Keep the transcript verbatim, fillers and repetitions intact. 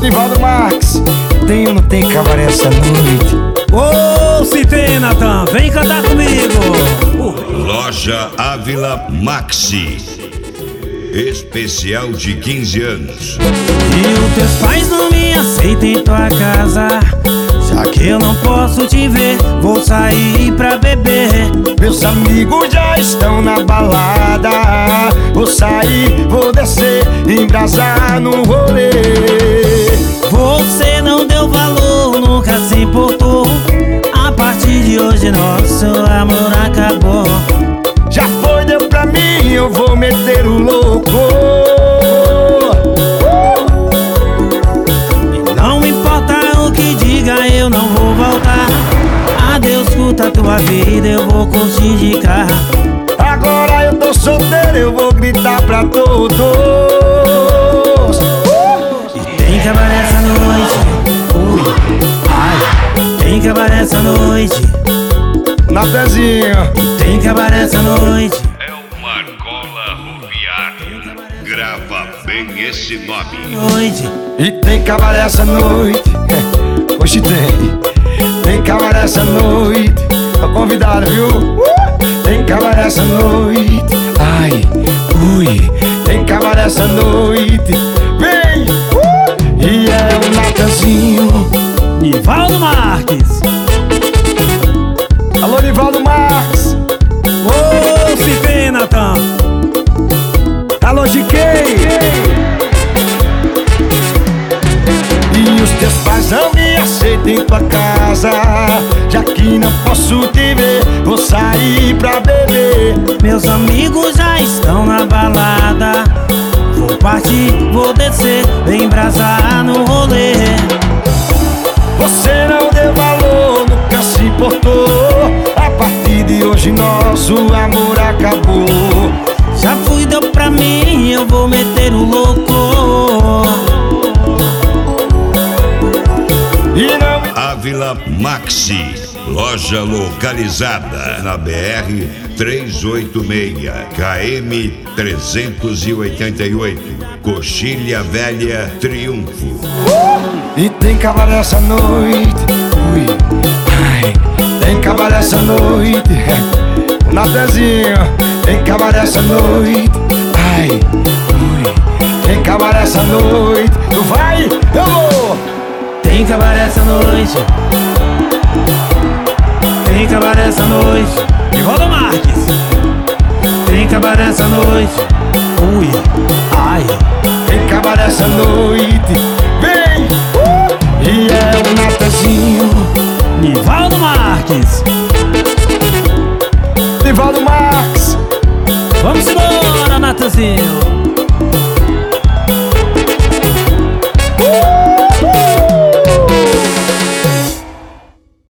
Nivaldo Marques, tem ou não tem cabaré essa noite? Ô, oh, se tem, Natan, vem cantar comigo. uh. Loja Ávila Maxi, especial de quinze anos. E os teus pais não me aceitam em tua casa, já que eu não posso te ver, vou sair pra beber. Meus amigos já estão na balada, vou sair, vou descer, embrasar no rolê. Você não deu valor, nunca se importou. A partir de hoje nosso amor acabou. Já foi, deu pra mim, eu vou meter o louco. E não importa o que diga, eu não vou voltar. Adeus, curta a tua vida, eu vou curtir de carro. Agora eu tô solteiro, eu vou gritar pra todos. E tem cabaré essa noite, ui, ai. Tem cabaré essa noite, Natanzinho. tem cabaré essa noite. É o Marcola Rubiato, grava bem esse nome. Noite. E tem cabaré essa noite. Hoje tem. Tem cabaré essa noite. Tô convidado, viu? Uh! Tem cabaré essa noite. Ai, ui. Tem cabaré essa noite. Vem! Uh! E é o Natanzinho. Nivaldo Marques. Alô, Nivaldo Marques. Ô, oh, se tem, Natan. Alô, Giquei. E os teus pais não me aceitam em tua casa, já que não posso te ver, vou sair pra beber. Meus amigos já estão na balada, vou partir, vou descer, vem embrasar no rolê. Você não deu valor, nunca se importou. A partir de hoje nosso amor acabou. Já fui, deu pra mim, eu vou meter o louco. E não me... Ávila Maxi, loja localizada na B R trezentos e oitenta e seis, K M trezentos e oitenta e oito, Coxilha Velha, Triunfo. E tem cabaré essa noite. Ui, ai. Tem cabaré essa noite. O Natanzinho. Tem cabaré essa noite. Ai, ui. Tem cabaré essa noite. Tu vai, eu vou. Tem cabaré essa noite, tem cabaré essa noite. Nivaldo Marques. Tem cabaré essa noite, ui, ai. Tem cabaré essa noite. Vem! Uh! E é o Natanzinho. Nivaldo Marques. Nivaldo Marques. Vamos embora, Natanzinho.